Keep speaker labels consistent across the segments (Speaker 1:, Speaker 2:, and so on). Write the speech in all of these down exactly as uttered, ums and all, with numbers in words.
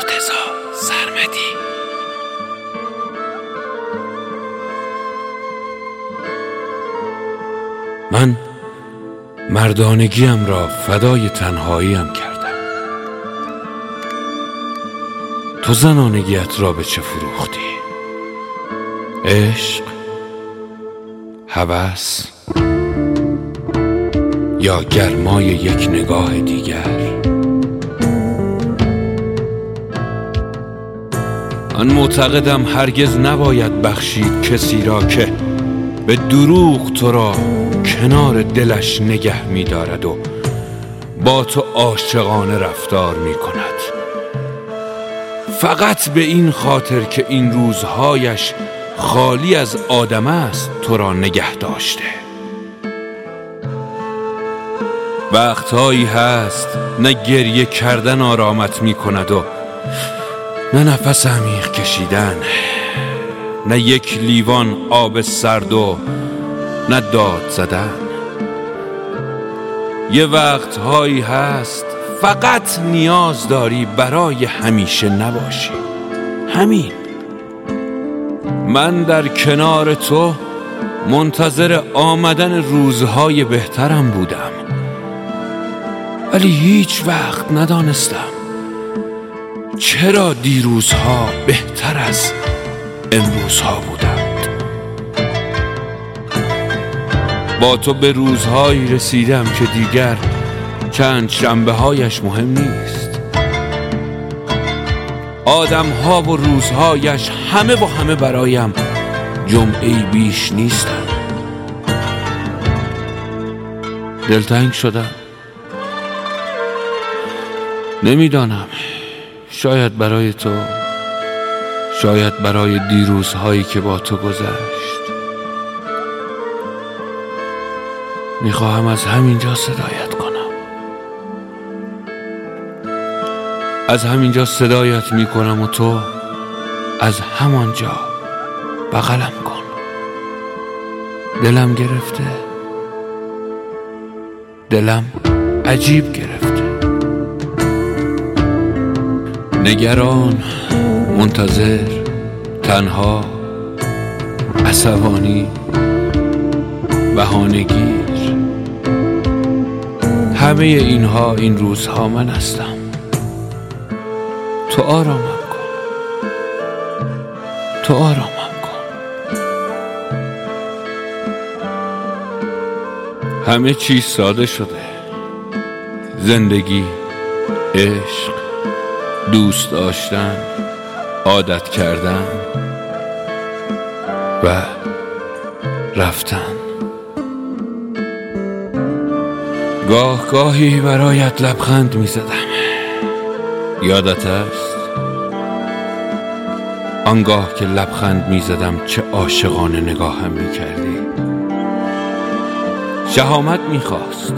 Speaker 1: مرتضی سرمدی. من مردانگیم را فدای تنهاییم کردم، تو زنانگیت را به چه فروختی؟ عشق، هوس یا گرمای یک نگاه دیگر؟ من معتقدم هرگز نباید بخشید کسی را که به دروغ تو را کنار دلش نگه می دارد و با تو عاشقانه رفتار می کند، فقط به این خاطر که این روزهایش خالی از آدم است تو را نگه داشته. وقتهایی هست نه گریه کردن آرامت می کند و نه نفس عمیق کشیدن، نه یک لیوان آب سرد و نه داد زدن. یه وقتهایی هست فقط نیاز داری برای همیشه نباشی، همین. من در کنار تو منتظر آمدن روزهای بهترم بودم، ولی هیچ وقت ندانستم چرا دیروزها بهتر از امروزها بودند. با تو به روزهایی رسیدم که دیگر چند شنبه هایش مهم نیست، آدم ها و روزهایش همه و همه برایم جمعه‌ای بیش نیستند. دلتنگ شدم، نمیدانم، شاید برای تو، شاید برای دیروزهایی که با تو گذشت. میخواهم از همینجا صدایت کنم، از همینجا صدایت میکنم و تو از همانجا بغلم کن. دلم گرفته، دلم عجیب گرفته، نگران، منتظر، تنها، عصبانی، بهانه‌گیر، همه اینها این روزها من هستم. تو آرامم کن، تو آرامم کن. همه چیز ساده شده، زندگی، عشق، دوست داشتن، عادت کردن و رفتن. گاه گاهی برایت لبخند می زدم، یادت است؟ آنگاه که لبخند می زدم چه عاشقانه نگاهم می کردی. شهامت می خواست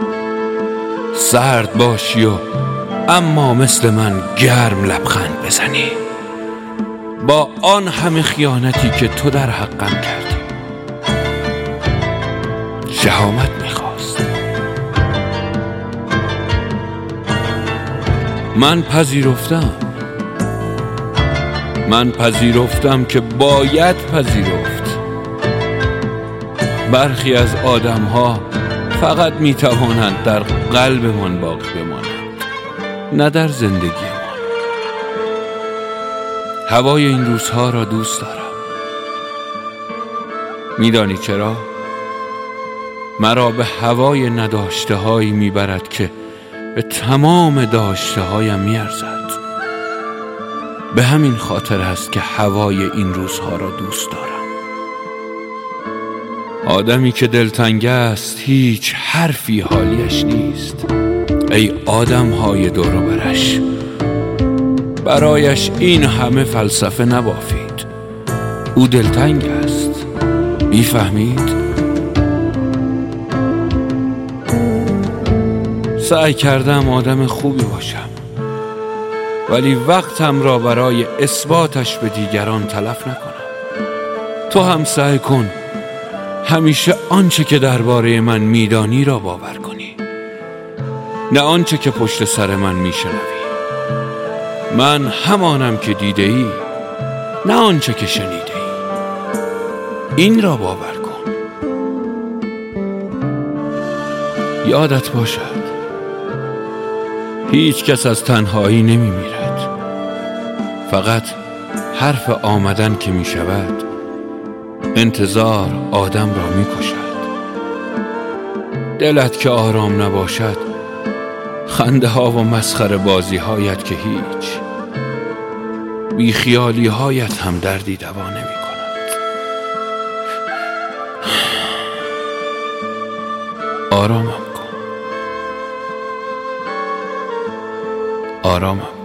Speaker 1: سرد باشی و اما مثل من گرم لبخند بزنی، با آن همه خیانتی که تو در حقم کردی. شهامت میخواست. من پذیرفتم، من پذیرفتم که باید پذیرفت. برخی از آدم ها فقط میتوانند در قلبمان باقی بمانند، نه در زندگی ما. هوای این روزها را دوست دارم. میدانی چرا؟ مرا به هوای نداشته هایی میبرد که به تمام داشته هایم میارزد. به همین خاطر است که هوای این روزها را دوست دارم. آدمی که دلتنگ است هیچ حرفی حالیش نیست. ای آدم های دور و برش، برایش این همه فلسفه نبافید. او دلتنگ است، میفهمید؟ سعی کردم آدم خوبی باشم، ولی وقتم را برای اثباتش به دیگران تلف نکنم. تو هم سعی کن همیشه آنچه که درباره من میدانی را باور کنی، نه آنچه که پشت سر من میشنوی. من همانم که دیده ای، نه آنچه که شنیده ای. این را باور کن. یادت باشد هیچ کس از تنهایی نمی میرد. فقط حرف آمدن که می شود انتظار آدم را می کشد. دلت که آرام نباشد خنده ها و مسخره بازی هایت که هیچ، بی خیالی هایت هم دردی دوا نمی کند. آرامم کن، آرامم